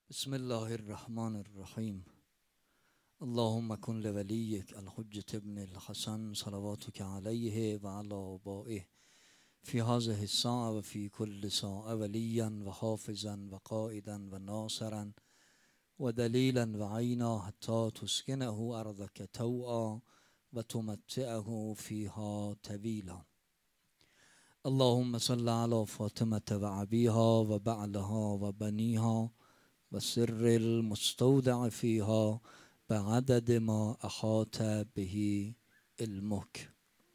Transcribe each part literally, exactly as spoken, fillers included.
بسم الله الرحمن الرحیم. اللهم کن لولیک الحجة ابن الحسن صلواتک علیه و علی آبائه فی هذه الساعة و فی کل ساعة ولیا و حافظا و قائدا و ناصرا و دلیلا و عینا حتی تسکنه ارضک طوعا و تمتعه فیها طویلا. اللهم صل علی فاطمة و ابیها و بعلها و بنیها و سر المستودع فیها بعدد ما احاط به علمک.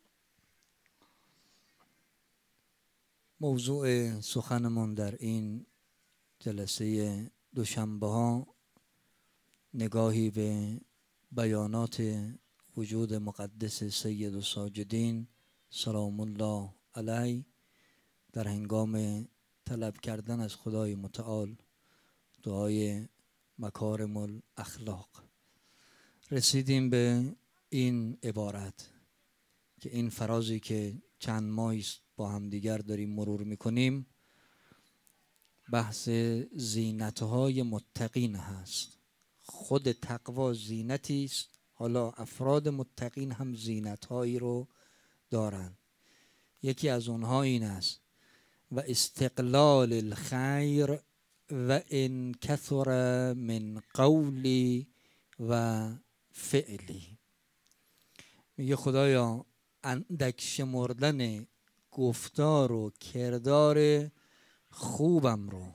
موضوع سخنمون در این جلسه دوشنبه ها نگاهی به بیانات وجود مقدس سید الساجدین سلام الله علیه در هنگام طلب کردن از خدای متعال دعای مکارم الاخلاق. رسیدیم به این عبارت که این فرازی که چند ماهی با همدیگر داریم مرور میکنیم بحث زینتهای متقین هست. خود تقوا زینتی است، حالا افراد متقین هم زینتهایی رو دارن. یکی از اونها این است و استقلال الخیر و ان کثر من قولی و فعلی. میگه خدایا اندک شمردن گفتار و کردار خوبم رو،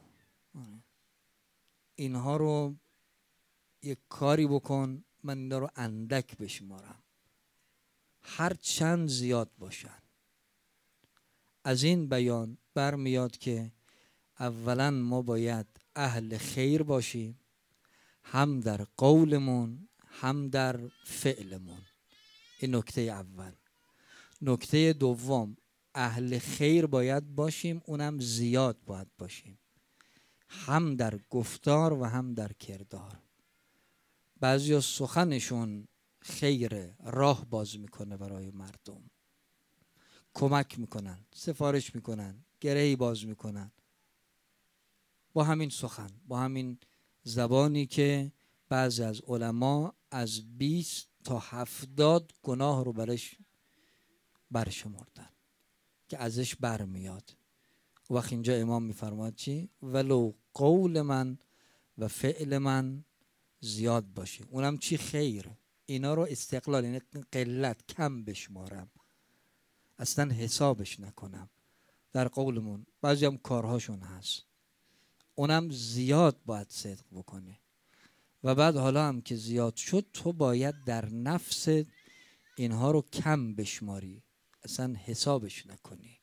اینها رو یک کاری بکن من اینا رو اندک بشمارم، هر چند زیاد باشن. از این بیان برمیاد که اولا ما باید اهل خیر باشیم، هم در قولمون هم در فعلمون. این نکته اول. نکته دوم، اهل خیر باید باشیم، اونم زیاد باید باشیم، هم در گفتار و هم در کردار. بعضیا سخنشون خیره، راه باز میکنه برای مردم، کمک میکنن، سفارش میکنن، گرهی باز میکنن با همین سخن، با همین زبانی که بعضی از علما از بیست تا هفتاد گناه رو برش برشمردن که ازش برمیاد. وقت اینجا امام میفرماد چی؟ ولو قول من و فعل من زیاد باشه، اونم چی؟ خیر. اینا رو استقلال، یعنی قلت، کم بشمارم، اصلا حسابش نکنم. در قولمون بعضی هم کارهاشون هست، اونم زیاد باید صدق بکنه. و بعد حالا هم که زیاد شد تو باید در نفس اینها رو کم بشماری، اصلا حسابش نکنی.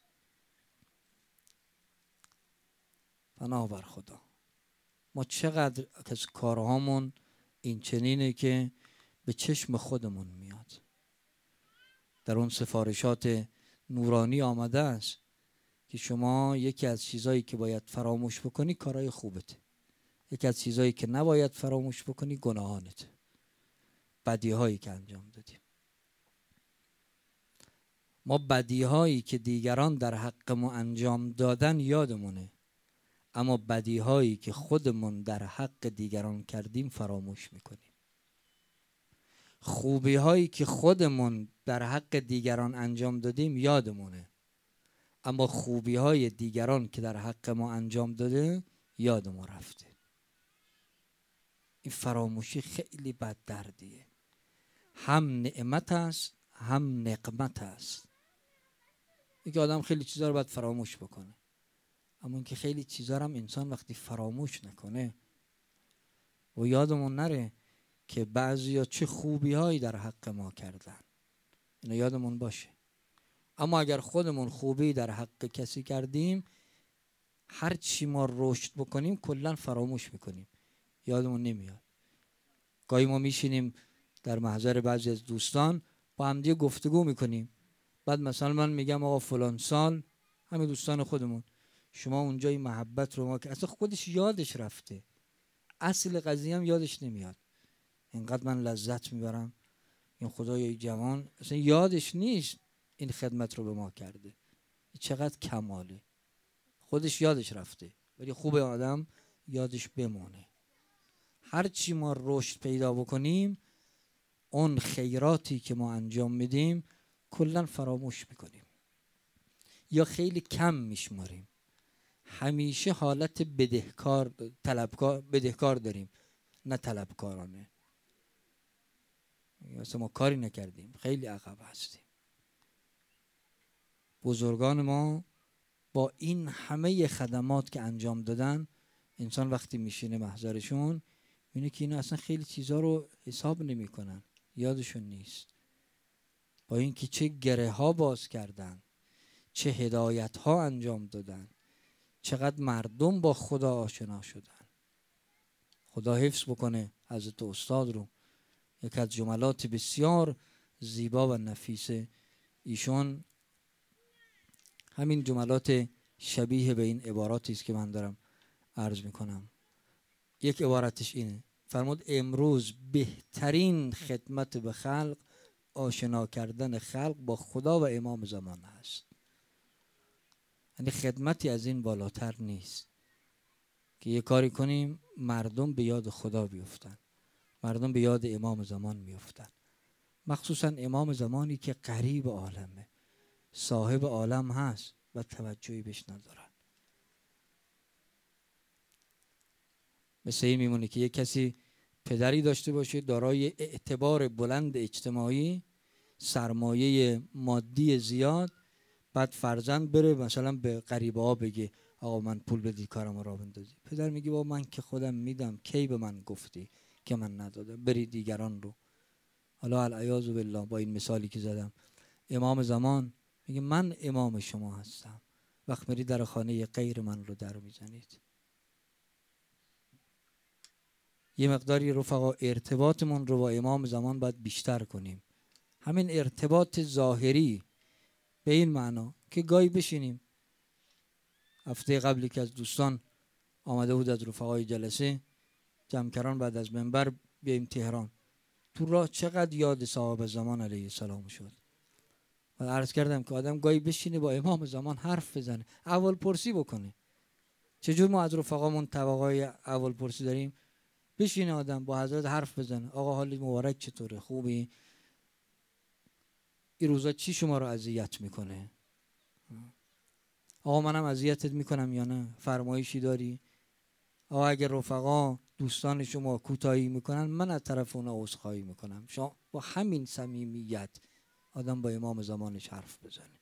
پناه بر خدا. ما چقدر از کارهامون این چنینه که به چشم خودمون میاد. در اون سفارشات نورانی آمده است که شما یکی از چیزایی که باید فراموش بکنی کارهای خوبته، یکی از چیزایی که نباید فراموش بکنی گناهانته، بدیهایی که انجام دادیم. ما بدیهایی که دیگران در حق ما انجام دادن یادمونه، اما بدیهایی که خودمون در حق دیگران کردیم فراموش میکنیم. خوبیهایی که خودمون در حق دیگران انجام دادیم یادمونه، اما خوبیهای دیگران که در حق ما انجام داده یاد ما رفته. این فراموشی خیلی بد دردیه، هم نعمت است هم نقمت است. اینکه آدم خیلی چیزا رو باید فراموش بکنه، اما اینکه خیلی چیزا رو هم انسان وقتی فراموش نکنه و یادمون نره که بعضیا چه خوبی هایی در حق ما کردن، اینو یادمون باشه. اما اگر خودمون خوبی در حق کسی کردیم، هر چی ما رشد بکنیم کلا فراموش میکنیم، یادمون نمیاد. گاهی ما میشینیم در محضر بعضی از دوستان با هم دیگه گفتگو میکنیم، بعد مثلا من میگم آقا فلان سال، همین دوستان خودمون، شما اونجا این محبت رو ما که اصلا خودش یادش رفته، اصل قضیه هم یادش نمیاد. اینقدر من لذت میبرم، این خدای جوان اصلا یادش نیست این خدمت رو به ما کرده، چقدر کماله. خودش یادش رفته، ولی خوب آدم یادش بمونه. هر چی ما رشد پیدا بکنیم اون خیراتی که ما انجام میدیم کلا فراموش میکنیم یا خیلی کم میشماریم. همیشه حالت بدهکار طلبکار بدهکار داریم، نه طلبکارانه. مثلا ما کاری نکردیم، خیلی عقب هستیم. بزرگان ما با این همه خدمات که انجام دادن، انسان وقتی میشینه محضرشون میبینه که اینا اصلا خیلی چیزا رو حساب نمیکنن، یادشون نیست. با اینکه چه گره ها باز کردن، چه هدایت ها انجام دادن، چقدر مردم با خدا آشنا شدن. خدا حفظ بکنه حضرت استاد رو. یک از جملات بسیار زیبا و نفیس ایشون همین جملات شبیه به این عباراتی است که من دارم عرض میکنم. یک عبارتش اینه، فرمود امروز بهترین خدمت به خلق آشنا کردن خلق با خدا و امام زمان هست. یعنی خدمتی از این بالاتر نیست که یه کاری کنیم مردم به یاد خدا بیفتن، مردم به یاد امام زمان بیفتن. مخصوصا امام زمانی که قریب عالمه، صاحب عالم هست و توجهی بهش ندارن. مثل این میمونه که یک کسی پدری داشته باشه دارای اعتبار بلند اجتماعی، سرمایه مادی زیاد، بعد فرزند بره مثلا به غریبه ها بگه آقا من پول بدی کارم را بندازی. پدر میگه با من که خودم میدم، کی به من گفتی که من ندادم، بری دیگران رو. حالا العیاذ بالله با این مثالی که زدم، امام زمان میگه من امام شما هستم، وقت میری در خانه غیر من رو در میزنید. یه مقداری رفقا ارتباطمون رو با امام زمان باید بیشتر کنیم. همین ارتباط ظاهری به این معنا که گاهی بشینیم. هفته قبلی که از دوستان آمده بود از رفقای جلسه جمکران، بعد از منبر بیایم تهران، تو راه چقدر یاد صاحب زمان علیه السلام شد. من عرض کردم که آدم گاهی بشینه با امام زمان حرف بزنه، اول پرسی بکنه. چجور ما از رفقامون طبقای اول پرسی داریم؟ بشینه آدم با حضرت حرف بزنه، آقا حالی مبارک چطوره، خوبی؟ این روزا چی شما رو اذیت میکنه؟ آقا منم اذیتت میکنم یا نه؟ فرمایشی داری؟ آقا اگر رفقا دوستان شما کوتاهی میکنن، من از طرف اونا عذرخواهی میکنم. شما با همین صمیمیت آدم با امام زمانش حرف بزنه.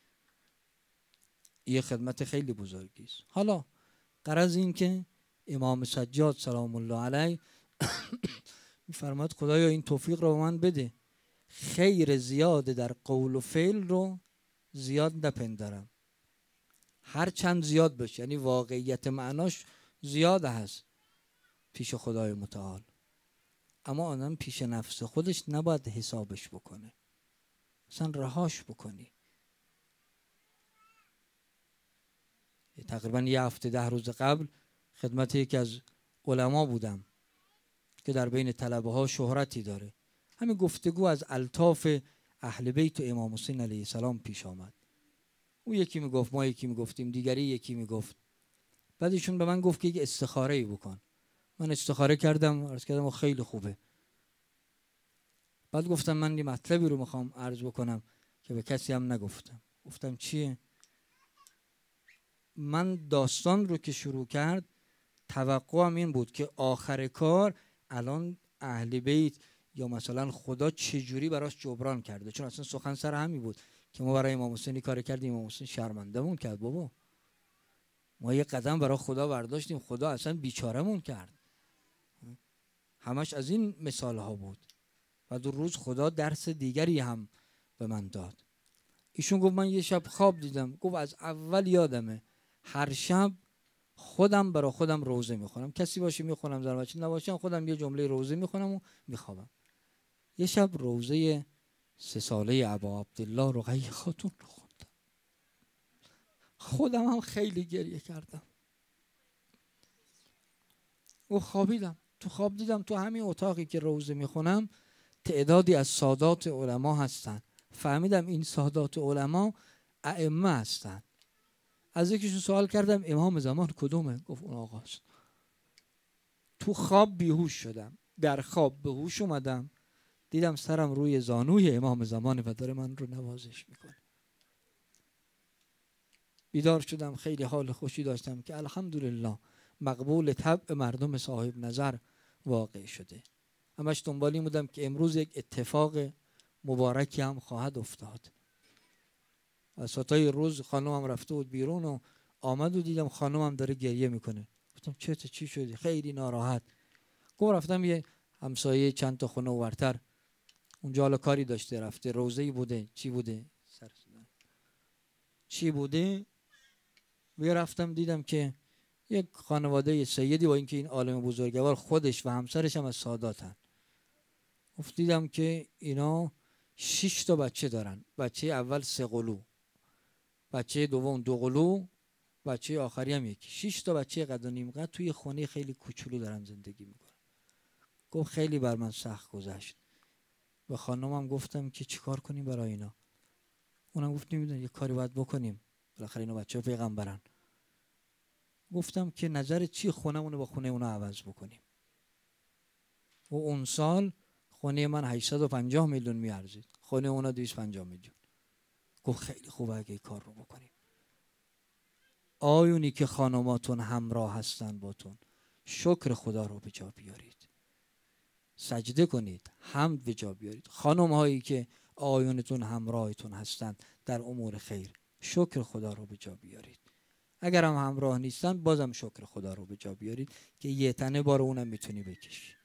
یه خدمت خیلی بزرگی است. حالا غرض این که امام سجاد سلام الله علیه میفرماد خدایا این توفیق رو به من بده، خیر زیاد در قول و فعل رو زیاد نپندارم، هر چند زیاد باشه، یعنی واقعیت معناش زیاد هست پیش خدای متعال، اما آدم پیش نفس خودش نباید حسابش بکنه، مثلا رهاش بکنی. تقریبا یه هفته ده روز قبل خدمت یکی از علما بودم که در بین طلبه ها شهرتی داره. همین گفتگو از الطاف اهل بیت و امام حسین علیه السلام پیش آمد. او یکی میگفت، ما یکی میگفتیم، دیگری یکی میگفت. بعد ایشون به من گفت که یک استخاره ای بکن. من استخاره کردم، عرض کردم خیلی خوبه. بعد گفتم من یه مطلبی رو میخوام عرض بکنم که به کسی هم نگفتم. گفتم چیه؟ من داستان رو که شروع کرد توقعم این بود که آخر کار الان اهل بیت یا مثلا خدا چجوری براش جبران کرده، چون اصلا سخن سر همین بود که ما برای امام حسین کار کردیم، امام حسین شرمنده‌مون کرد. بابا ما یه قدم برای خدا برداشتیم، خدا اصلا بیچاره‌مون کرد. همش از این مثال ها بود. و دو روز خدا درس دیگری هم به من داد. ایشون گفت من یه شب خواب دیدم، گفت از اول یادمه هر شب خودم برای خودم روزه میخونم، کسی باشه میخونم، زن بچه نباشم خودم یه جمله روزه میخونم و میخوابم. یه شب روزه سه ساله ابا عبدالله رقیه خاتون رو خوندم، خودم هم خیلی گریه کردم و خوابیدم. تو خواب دیدم تو همین اتاقی که روزه میخونم تعدادی از سادات علما هستن. فهمیدم این سادات علما ائمه هستن. از یکیشون سوال کردم امام زمان کدومه؟ گفت اون آقاست. تو خواب بیهوش شدم، در خواب به هوش اومدم، دیدم سرم روی زانوی امام زمانه و داره من رو نوازش میکنه. بیدار شدم، خیلی حال خوشی داشتم که الحمدلله مقبول طبع مردم صاحب نظر واقع شده. همش دنبالی بودم که امروز یک اتفاق مبارکی هم خواهد افتاد. وسطای روز خانومم رفته بود بیرون و آمد و دیدم خانومم داره گریه میکنه. گفتم چه چی شدی؟ خیلی ناراحت. گفت رفتم یه همسایه چند تا خونه ورتر، اونجا حالا کاری داشته، رفته روزه‌ای بوده، چی بوده سر چی بوده و رفتم دیدم که یک خانواده سیدی، با اینکه این عالم بزرگوار خودش و همسرش هم از ساداتن، دیدم که اینا شش تا بچه دارن. بچه اول سه قلو، بچه دوم دو قلو، بچه آخری هم یکی. شش تا بچه قد و نیم قد توی خونه خیلی کوچولو دارن زندگی میکنن. گفت خیلی بر من سخت گذشت. به خانمم گفتم که چیکار کنیم برای اینا. اونم گفت نمیدونم یه کاری باید بکنیم، بالاخره اینا بچه‌ها پیغمبرن. گفتم که نظرت چی خونمونو با خونه اونا عوض بکنیم؟ و اون سال خونه من هشتصد و پنجاه میلیون میارزید، خونه اونا دویست و پنجاه میلیون. گفت خیلی خوبه اگه این کار رو بکنیم. آیونی که خانماتون همراه هستن باتون، شکر خدا رو به جا بیارید، سجده کنید، حمد به جا بیارید. خانم هایی که آیونتون همراهتون هستن در امور خیر، شکر خدا رو به جا بیارید. اگر هم همراه نیستن بازم شکر خدا رو به جا بیارید که یه تنه بار اونم میتونی بکشی.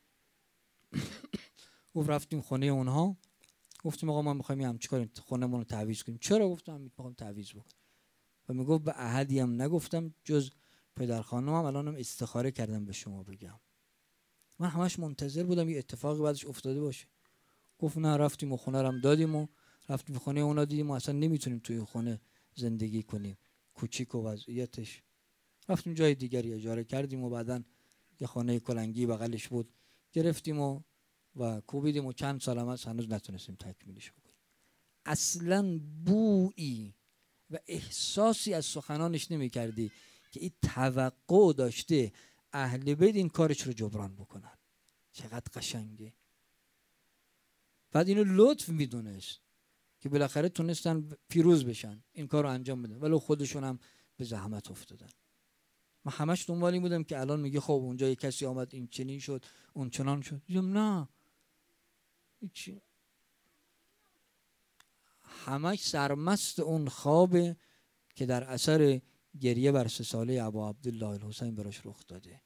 گفت رفتیم خونه اونها، گفتیم آقا ما میخوایم هم چیکار خونمون رو تعویض کنیم. چرا؟ گفتم میخوام تعویض بکنم. و میگفت به احدی هم نگفتم جز پدر خانومم، الانم استخاره کردم به شما بگم. من همش منتظر بودم یه اتفاقی بعدش افتاده باشه. گفت نه، رفتیم و خونه رو هم دادیم و رفتیم خونه اونا، دیدیم و اصلا نمیتونیم توی خونه زندگی کنیم، کوچیک و وضعیتش. رفتیم جای دیگری اجاره کردیم و بعدن یه خانه کلنگی بغلش بود گرفتیم و و کوبیدیم و چند سال هم هنوز نتونستیم تکمیلش بکنیم. اصلا بویی و احساسی از سخنانش نمی کردی که این توقع داشته اهل بیت این کارش رو جبران بکنن. چقدر قشنگه. بعد اینو لطف میدونست که بالاخره تونستن پیروز بشن، این کار رو انجام بدن، ولو خودشون هم به زحمت افتادن. من همش دنبال این بودم که الان میگه خب اونجا یه کسی آمد این چنین شد اون چنان شد. دیدم نه، هیچی. همش سرمست اون خوابه که در اثر گریه بر سه ساله ابا عبدالله الحسین براش رخ داده.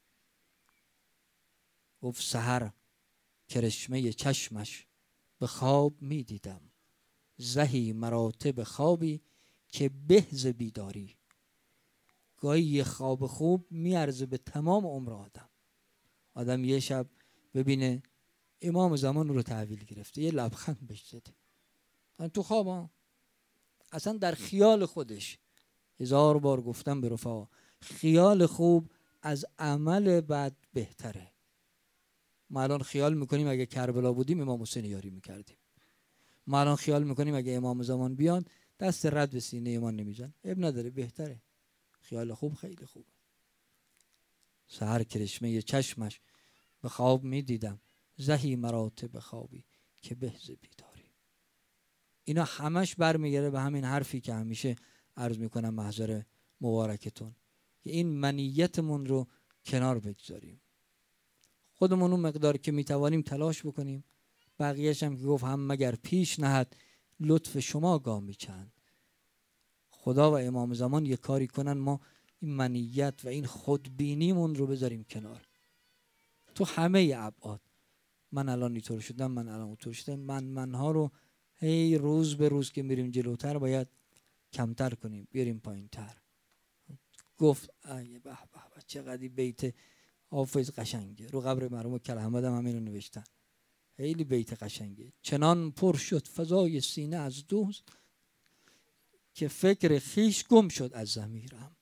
گفت سحر کرشمه چشمش به خواب می دیدم، زهی مراتب خوابی که به ز بیداری. گاهی یه خواب خوب میارزه به تمام عمر آدم. آدم یه شب ببینه امام زمان رو تحویل گرفته، یه لبخند بهش زده تو خواب ها. اصلا در خیال خودش، هزار بار گفتم به رفقا، خیال خوب از عمل بد بهتره. ما الان خیال میکنیم اگه کربلا بودیم امام حسین یاری میکردیم. ما الان خیال میکنیم اگه امام زمان بیان دست رد به سینه ایمان نمیزن. اب نداره، بهتره. خیال خوب خیلی خوبه. سحر کرشمه چشمش به خواب میدیدم، زهی مراتب خوابی که به ز بیداری. اینا همش برمیگره به همین حرفی که همیشه عرض میکنم محضر مبارکتون، که این منیتمون رو کنار بگذاریم، خودمون اون مقدار که میتوانیم تلاش بکنیم. بقیه‌اش هم که گفت هم مگر پیش نهد لطف شما گامی چند. خدا و امام زمان یک کاری کنن ما این منیت و این خودبینیمون رو بذاریم کنار تو همه ابعاد. من الان اینطور شدم، من الان اونطور شدم، من منها رو هی روز به روز که میریم جلوتر باید کمتر کنیم، بیاریم پایینتر. گفت ای به به چقدر بیت حافظ قشنگه. رو قبر مرحوم کل احمد هم همین رو نوشتن. خیلی بیت قشنگه. چنان پر شد فضای سینه از دوست که فکر خیش گم شد از ضمیرم.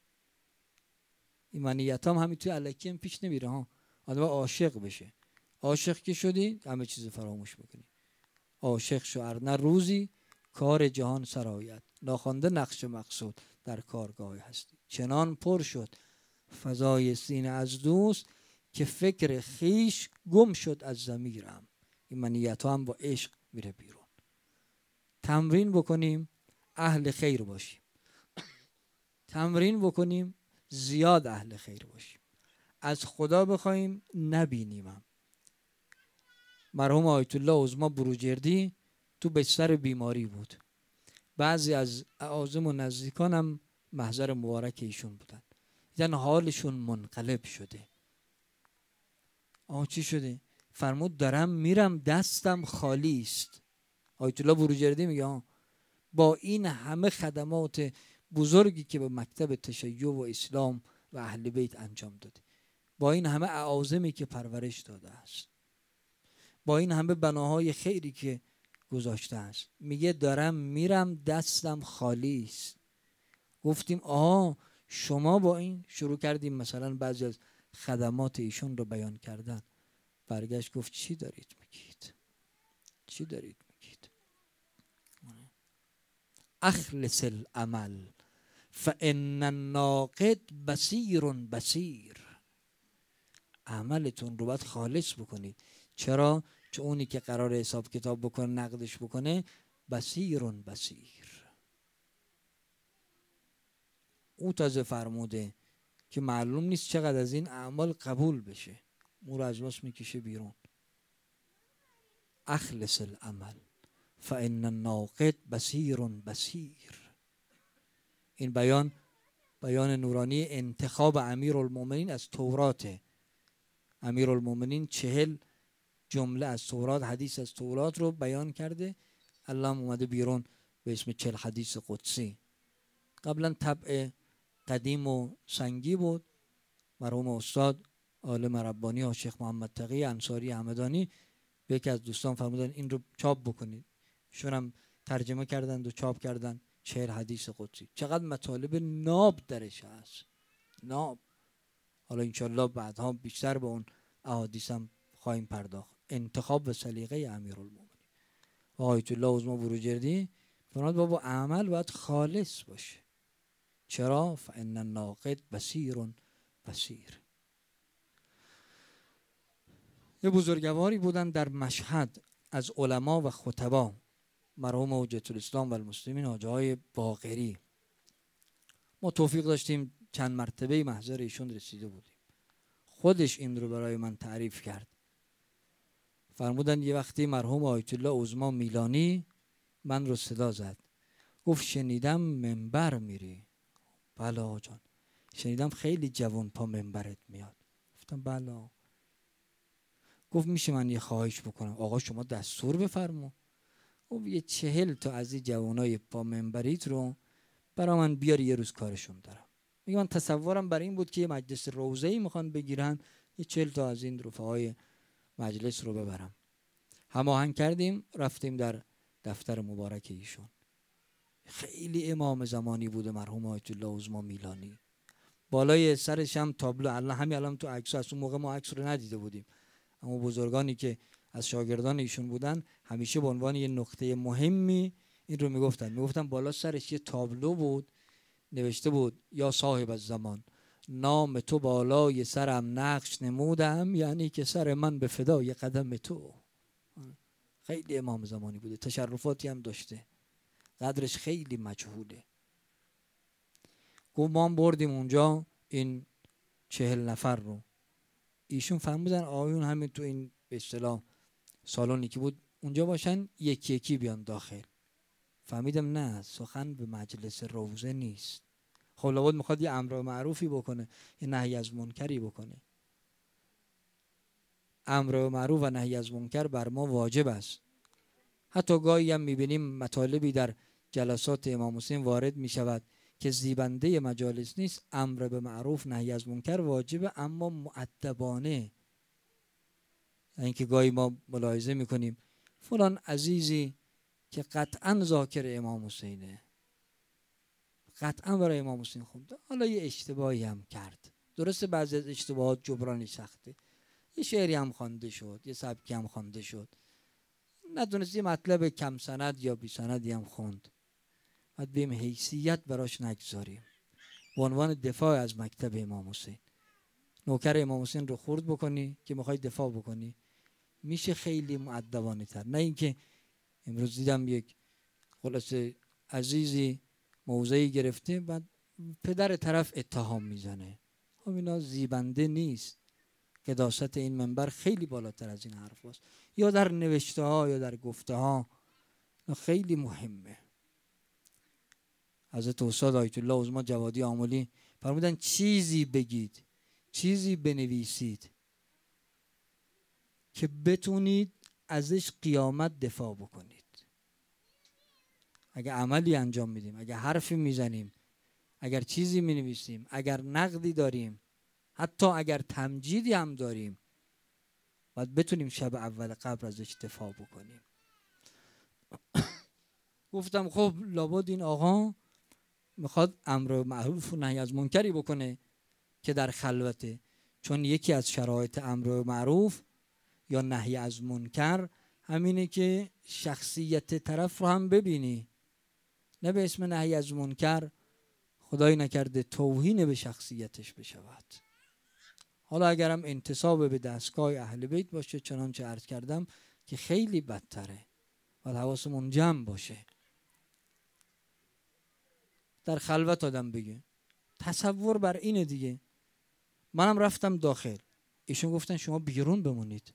این منیت هم همین توی الکی هم پیش نمیره ها. آدم عاشق بشه. عاشق که شدی همه چیز فراموش میکنی. عاشق شو ارنه روزی کار جهان سرایت، ناخوانده نقش مقصود در کارگاه هستی. چنان پر شد فضای سینه از دوست که فکر خیش گم شد از ضمیرم. این منیت ها هم با عشق میره بیرون. تمرین بکنیم اهل خیر باشیم، تمرین بکنیم زیاد اهل خیر باشیم، از خدا بخوایم نبینیمم. مرحوم آیت الله عظما بروجردی تو بستر بیماری بود، بعضی از اعاظم و نزدیکانم محضر مبارک ایشون بودن، دیدن حالشون منقلب شده. آه چی شده؟ فرمود دارم میرم دستم خالی است. آیت الله بروجردی میگه با این همه خدمات بزرگی که به مکتب تشیع و اسلام و اهل بیت انجام داده، با این همه اعاظمی که پرورش داده است، با این همه بناهای خیری که گذاشته است، میگه دارم میرم دستم خالی است. گفتیم آها شما با این شروع کردیم مثلا بعضی از خدمات ایشون رو بیان کردن. برگشت گفت چی دارید میگید؟ چی دارید میگید؟ اخلص العمل فان الناقد بصیر بصیر. عملتون رو باید خالص بکنید. چرا؟ چون اونی که قرار حساب کتاب بکنه نقدش بکنه بصیر بصیر. او تازه فرموده که معلوم نیست چقدر از این اعمال قبول بشه، او رو از واس میکشه بیرون. اخلص العمل فان الناقد بصیر بصیر. این بیان بیان نورانی انتخاب امیرالمومنین از تورات. امیرالمومنین چهل جمله از تورات، حدیث از تورات رو بیان کرده، الله اومده بیرون به اسم چهل حدیث قدسی. قبلا طبع قدیم و سنگی بود. مرحوم استاد عالم ربانی ها شیخ محمد تقی انصاری همدانی به یکی از دوستان فرمودن این رو چاپ بکنید. شون هم ترجمه کردند و چاپ کردن چهل حدیث قدسی. چقدر مطالب ناب درش هست، ناب. حالا انشالله بعدها بیشتر به اون احادیث هم خواهیم پرداخت. انتخاب و سلیقه امیرالمومنین و آیت الله عظما بروجردی فرمود بابا عمل باید خالص باشه. چرا؟ فان الناقد بصیر بصیر. یه بزرگواری بودن در مشهد از علما و خطبا، مرحوم حجت الاسلام و المسلمین حاجی های باقری. ما توفیق داشتیم چند مرتبه محضر ایشون رسیده بودیم. خودش این رو برای من تعریف کرد. فرمودن یه وقتی مرحوم آیت الله عظما میلانی من رو صدا زد، گفت شنیدم منبر میری. بله آقا جان، شنیدم خیلی جوان پا منبرت میاد. گفتم بله. گفت میشه من یه خواهش بکنم؟ آقا شما دستور بفرما. گفت یه چهل تا از این جوانای پا منبریت رو برا من بیاری، یه روز کارشون دارم. میگه من تصورم برای این بود که یه مجلس روضه‌ای میخوان بگیرن، یه چهل تا از این رفقای مجلس رو ببرم. هماهنگ کردیم، رفتیم در دفتر مبارک ایشون. خیلی امام زمانی بوده مرحوم آیت الله عظما میلانی. بالای سرش هم تابلو، الله همین الان تو عکس هست، اون موقع ما عکس رو ندیده بودیم، اما بزرگانی که از شاگردان ایشون بودن همیشه به عنوان یه نقطه مهمی این رو میگفتن. میگفتن بالا سرش یه تابلو بود، نوشته بود یا صاحب الزمان نام تو بالای سرم نقش نمودم، یعنی که سر من به فدای قدم تو. خیلی امام زمانی بوده، تشرفاتی هم داشته، قدرش خیلی مجهوله. گفت ما هم بردیم اونجا این چهل نفر رو. ایشون فرمودن آقایون همین تو این به اصطلاح سالونی که بود اونجا باشن، یکی یکی بیان داخل. فهمیدم نه، سخن به مجلس روزه نیست. خب لابد میخواد یه امر معروفی بکنه، یه نهی از منکری بکنه. امر معروف و نهی از منکر بر ما واجب است. حتی گاهی هم میبینیم مطالبی در جلسات امام حسین وارد میشود که زیبنده مجالس نیست. امر به معروف نهی از منکر واجبه، اما مؤدبانه. اینکه گاهی ما ملاحظه میکنیم فلان عزیزی که قطعا ذاکر امام حسینه، قطعا برای امام حسین خونده، حالا یه اشتباهی هم کرد، درسته بعضی از اشتباهات جبرانی سخته، یه شعری هم خوانده شد، یه سبکی هم خوانده شد، ندونست یه مطلب کم سند یا بی سندی هم خوند، باید بیم حیثیت براش نگذاریم به عنوان دفاع از مکتب امام حسین. نوکر امام حسین رو خورد بکنی که میخوای دفاع بکنی، میشه خیلی مؤدبانه تر. نه اینکه امروز دیدم یک خلاصه عزیزی موضعی گرفته بعد پدر طرف اتهام میزنه. خب اینا زیبنده نیست. قداست این منبر خیلی بالاتر از این حرف هست. یا در نوشته ها یا در گفته ها خیلی مهمه. حضرت استاد آیت الله عظما جوادی آملی فرمودن چیزی بگید، چیزی بنویسید که بتونید ازش قیامت دفاع بکنید. اگر عملی انجام میدیم، اگر حرفی میزنیم، اگر چیزی مینویسیم، اگر نقدی داریم، حتی اگر تمجیدی هم داریم، باید بتونیم شب اول قبر ازش دفاع بکنیم. گفتم خب لابد این آقا میخواد امر معروف و نهی از منکری بکنه که در خلوته، چون یکی از شرایط امر معروف یا نهی از منکر همینه که شخصیت طرف رو هم ببینی. نه به اسم نهی از منکر خدای نکرده توهین به شخصیتش بشود. حالا اگرم انتساب به دستگاه اهل بیت باشه چنانچه عرض کردم که خیلی بدتره و حواسمون جمع باشه. در خلوت آدم بگه. تصور بر اینه دیگه. منم رفتم داخل، ایشون گفتن شما بیرون بمونید.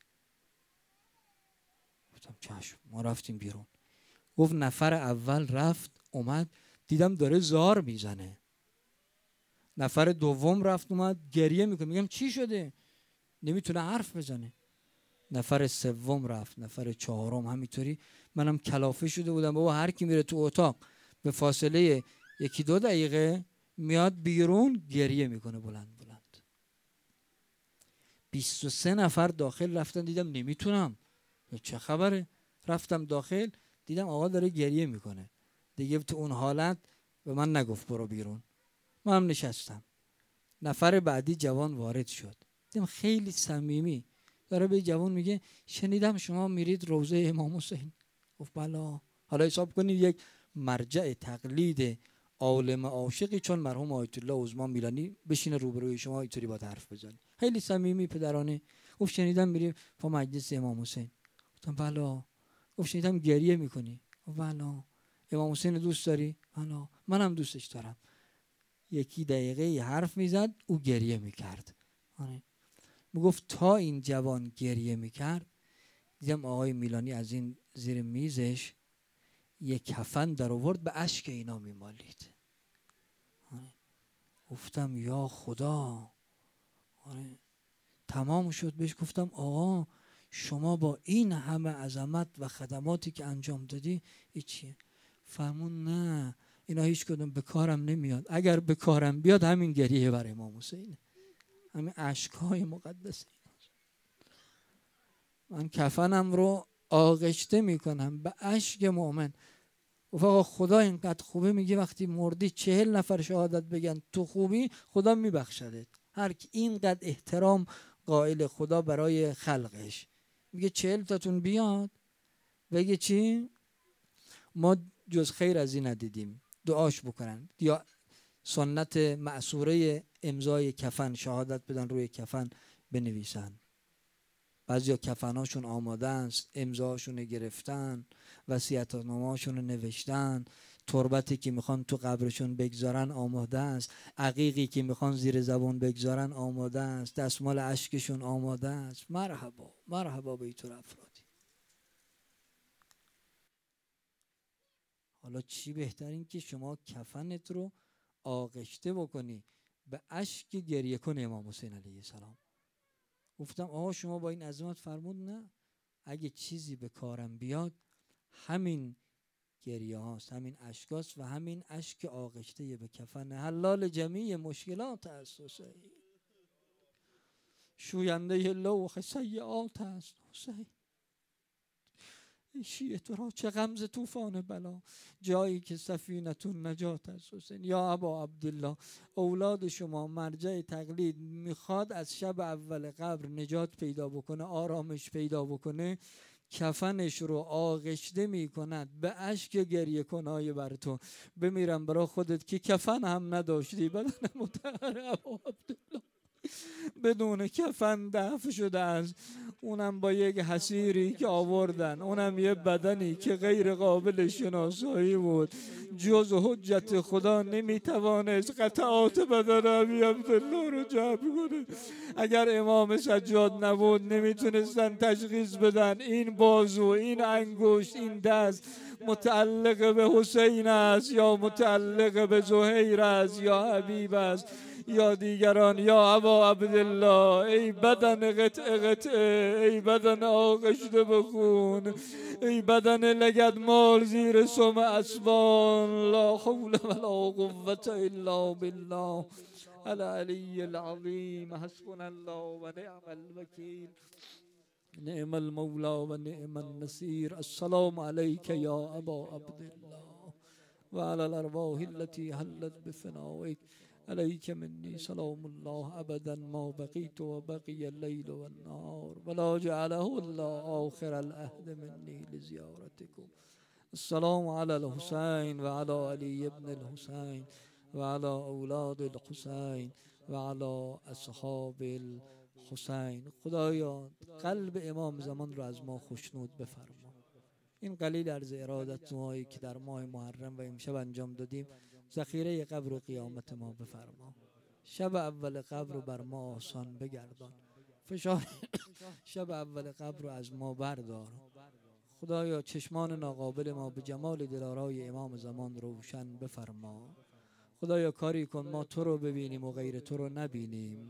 گفتم چشم. ما رفتیم بیرون. گفت نفر اول رفت اومد دیدم داره زار میزنه. نفر دوم رفت اومد گریه میکنه. میگم چی شده؟ نمیتونه حرف بزنه. نفر سوم رفت، نفر چهارم همینطوری. منم کلافه شده بودم بابا هر کی میره تو اتاق به فاصله یکی دو دقیقه میاد بیرون گریه میکنه بلند بلند. بیست و سه نفر داخل رفتن دیدم نمیتونم. چه خبره؟ رفتم داخل دیدم آقا داره گریه میکنه. دیگه تو اون حالت به من نگفت برو بیرون. منم نشستم. نفر بعدی جوان وارد شد. دیدم خیلی صمیمی داره به جوان میگه شنیدم شما میرید روضه امام حسین. گفت بلا. حالا حساب کنید یک مرجع تقلید عالم عاشقی چون مرحوم آیت الله عظما میلانی بشینه روبروی شما اینطوری با حرف بزنه. خیلی صمیمی پدرانه. گفت شنیدم میری با مجلس امام حسین. گفتم بلا. گفت شنیدم گریه میکنی. گفت بلا. امام حسین دوست داری؟ بلا. منم دوستش دارم. یکی دقیقه حرف میزد او گریه میکرد. میگفت تا این جوان گریه میکرد دیدم آقای میلانی از این زیر میزش یک کفن در آورد به اشک اینا میمالید. گفتم یا خدا. تمام شد. بهش گفتم آقا شما با این همه عظمت و خدماتی که انجام دادی چیه؟ فرمون نه اینا هیچ کدوم به کارم نمیاد. اگر به کارم بیاد همین گریه بر امام حسینه، همین اشک‌های مقدس. من کفنم رو آغشته میکنم به اشک مؤمن. و خدا اینقدر خوبه میگه وقتی مردی چهل نفر شهادت بگن تو خوبی خدا میبخشدت. هر کی اینقدر احترام قائل خدا برای خلقش میگه چهل تاتون بیاد بگه چی؟ ما جز خیر از این ندیدیم. دعاش بکنن یا سنت معصوره امضای کفن شهادت بدن روی کفن بنویسن. بعضیا کفناشون آماده است، امضاشون گرفتن، وصیت‌نامه‌هاشون نوشتن، تربتی که میخوان تو قبرشون بگذارن آماده است، عقیقی که میخوان زیر زبان بگذارن آماده است، دستمال اشکشون آماده است. مرحبا مرحبا به اینطور افرادی. حالا چی بهترین که شما کفنت رو آغشته بکنی به اشک گریه کن امام حسین علیه السلام. گفتم آقا شما با این عظمت فرمود نه اگه چیزی به کارم بیاد همین گریه هاست، همین اشک هاست و همین اشک آغشته به کفن حلال جمیع مشکلات است حسین، شوینده لوح سیئات است حسین. شیعه تو را چه غمز طوفان بلا، جایی که سفینتون نجات است حسین. یا ابا عبدالله اولاد شما مرجع تقلید میخواد از شب اول قبر نجات پیدا بکنه، آرامش پیدا بکنه، کفنش رو آغشته میکند به اشک گریه کنای بر تو. بمیرم برای خودت که کفن هم نداشتی بدن مطهر ابا عبدالله. بدون کفن دفن شده است، اونم با یک حسیری که آوردن، اونم یه بدنی که غیر قابل شناسایی بود. جز حجت خدا نمیتوانست قطعات بدن ابی عبدالله رو جمع کنه. اگر امام سجاد نبود نمیتونستن تشخیص بدن این بازو، این انگشت، این دست متعلق به حسین است یا متعلق به زهیر است یا حبیب است یا دیگران یا ابا عبدالله. ای بدن قطعه قطعه، ای بدن آغشته بخون، ای بدن لگد مال زیر سم اسبان، لا حول ولا قوة الا بالله العلی العظیم. حسبنا الله و نعم الوکیل، نعم المولى و نعم النصير. السلام عليك يا أبا عبد الله وعلى الأرواح التي حلت بفنائك. عليك مني سلام الله أبدا ما بقيت وبقي الليل والنهار، ولا جعله الله آخر العهد مني لزيارتكم. السلام على الحسين وعلى علي بن الحسين وعلى أولاد الحسين وعلى أصحاب الحسين. خدایا قلب امام زمان رو از ما خوشنود بفرما. این قلیل عرض ارادت دعایی که در ماه محرم و امشب انجام دادیم ذخیره قبر و قیامت ما بفرما. شب اول قبر رو بر ما آسان بگردان، فشار شب اول قبر رو از ما بردار. خدایا چشمان ناقابل ما به جمال دلارای امام زمان روشن بفرما. خدایا کاری کن ما تو رو ببینیم و غیر تو رو نبینیم.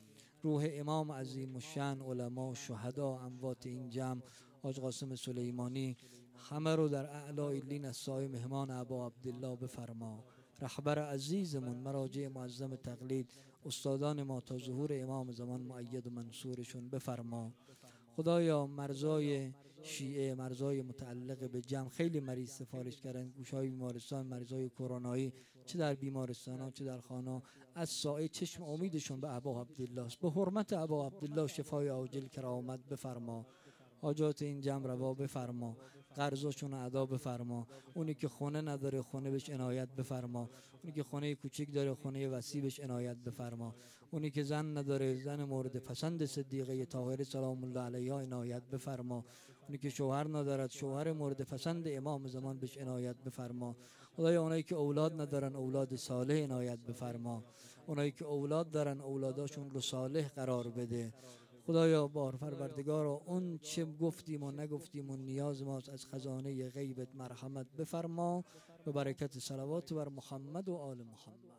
روح امام عظیم الشأن، علما، شهدا، اموات این جمع، حاج قاسم سلیمانی، همه رو در اعلی علیین از سایه مهمان ابا عبدالله بفرما. رهبر عزیزمون، مراجع معظم تقلید، استادان ما تا ظهور امام زمان مؤید و منصورشون بفرما. خدایا مرزای شیعه، مرزای متعلق به جمع خیلی مریض سفارش کردن، گوشهای بیمارستان، مریضای کرونایی، چه در بیمارستان ها چه در خانه، از سایه چشم امیدشون به ابا عبدالله است. به حرمت ابا عبدالله شفای عاجل کرامت بفرما. حاجات این جمع روا بفرما، قرضاشون ادا بفرما. اونی که خونه نداره خونه بهش عنایت بفرما، اونی که خونه کوچیک داره خونه وسیع بهش عنایت بفرما، اونی که زن نداره زن مورد پسند صدیقه طاهره سلام الله علیها عنایت بفرما، اونی که شوهر ندارد شوهر مورد پسند امام زمان بهش عنایت بفرما. خدایا اونایی که اولاد ندارن اولاد صالح عنایت بفرما، اونایی که اولاد دارن اولاداشون رو صالح قرار بده. خدایا بار پروردگارا اون چه گفتیم و نگفتیم و نیاز ماست از خزانه غیبت مرحمت بفرما. به برکت صلوات بر محمد و آل محمد.